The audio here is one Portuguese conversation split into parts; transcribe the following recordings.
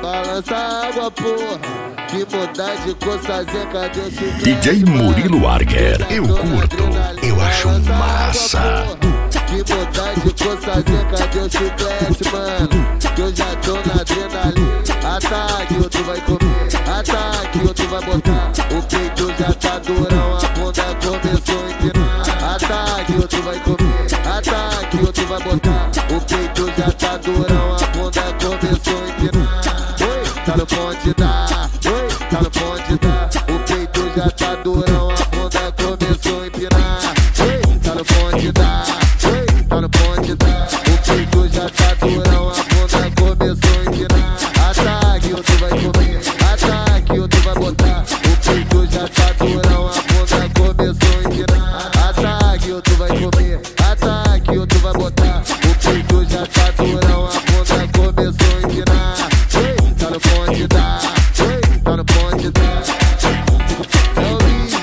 balança a água, porra. Que mudar de cor, fazer cadê o chiclete? DJ Murilo Arger, eu curto, eu acho massa. Que mudar de cor, fazer cadê o chiclete, mano? Que eu já tô na adrenalina. Ataque, tu vai comer. Ataque, tu vai botar. O peito já tá durão, a bunda começou a empinar. Ataque, tu vai comer. Ataque, tu vai botar. O peito já tá durão, a bunda começou a empinar. Oi, tá no ponte da. Oi, tá no ponte da. O peito já tá durão, a bunda começou a empinar. Oi, tá no ponte da. Oi, tá no ponte da. O peito já tá durão, a bunda começou a empinar. Ataque, tu vai comer. Ataque, tu vai botar. O peito já tá durão, a bunda começou a empinar. Ataque, tu vai comer. Ataque, tu vai botar. O peito já tá durão, a bunda começou a empinar. Oi, tá no ponte da. Oi, tá no ponte da. É o Lee.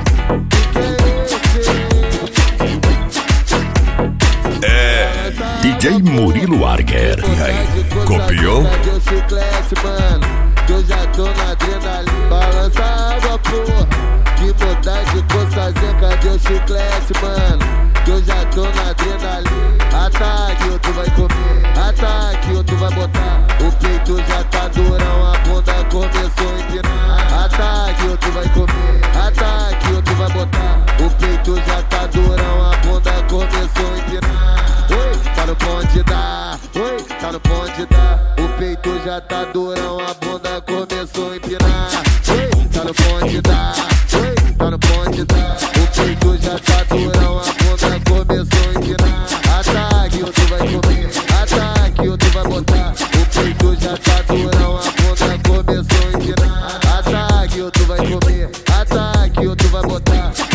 É DJ Murilo Arger. E aí, copiou? Cadê o chiclete, mano? Que eu já tô na adrenalina. Balança a água, porra. Que mudar de cor, fazer cadê o chiclete, mano? Que eu já tô na adrenalina. Ataque, tu vai comer. Ataque, tu vai botar. O peito já tá durão, a bunda começou a empinar. Ataque, tu vai comer. Ataque, tu vai botar. O peito já tá durão, a bunda começou a empinar. Oi, tá no ponte da. Oi, tá no ponte da. O peito já tá durão, a bunda começou a empinar. Oi, tá no ponte da. Oi, tá no ponte da. O peito já tá durão, a bunda começou a empinar. Ataque, tu vai comer. Ataque, tu vai botar. O peito já tá durão, a bunda começou a empinar. Ataque, tu vai comer. Ataque, tu vai botar.